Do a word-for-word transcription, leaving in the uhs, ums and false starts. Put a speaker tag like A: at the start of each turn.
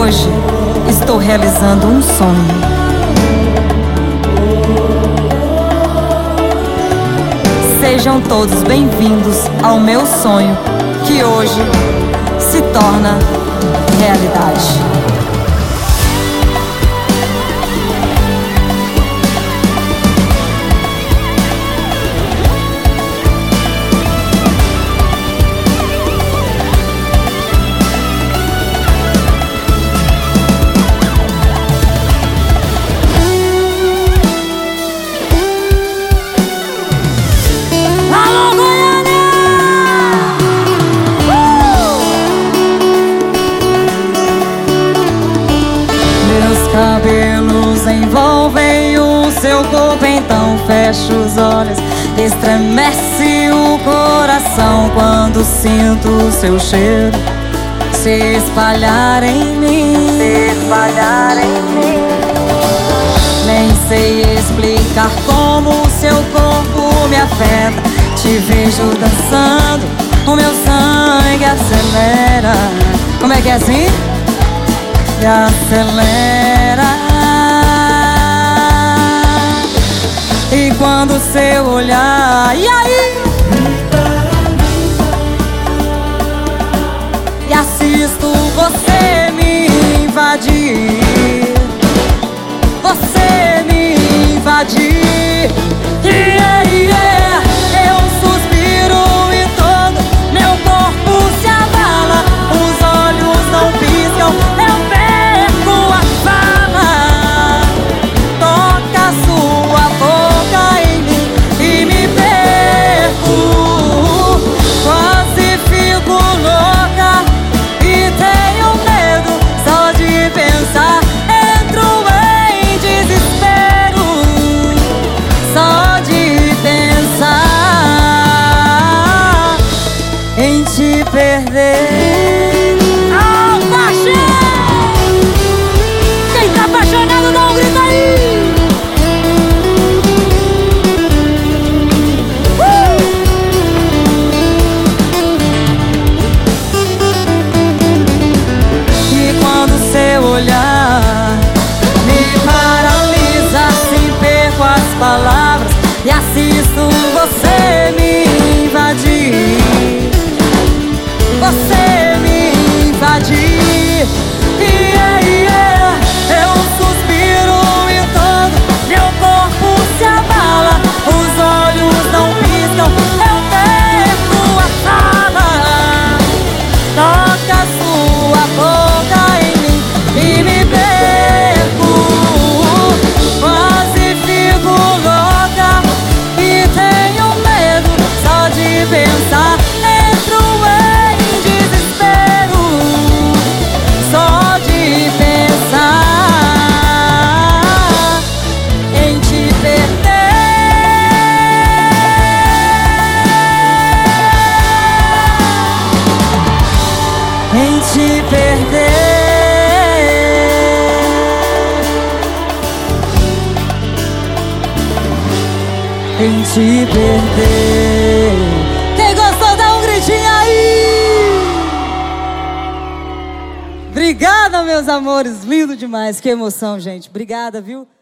A: Hoje estou realizando um sonho. Sejam todos bem-vindos ao meu sonho, que hoje se torna realidade.
B: Cabelos envolvem o seu corpo, então fecho os olhos. Estremece o coração quando sinto o seu cheiro se espalhar em mim, se espalhar em mim. Nem sei explicar como o seu corpo me afeta. Te vejo dançando, o meu sangue acelera. Como é que é assim? E acelera. E quando seu olhar, e aí? E assisto você me invadir, você me invadir. Yeah, yeah. Eu suspiro e todo meu corpo se abala. Os olhos não piscam, eu em te perder.
A: Oh, paixão! Quem tá apaixonado dá um grito aí! Uh!
B: E quando seu olhar me paralisa, assim perco as palavras e assisto você me invadir, você me invadir. Yeah, yeah. Eu suspiro e todo meu corpo se abala. Os olhos não piscam, eu perco a fala. Toca sua boca em mim e me perco. Quase fico louca e tenho medo só de pensar. Em te perder, em te perder.
A: Quem gostou, dá um gritinho aí!
B: Obrigada, meus amores, lindo demais, que emoção, gente. Obrigada, viu?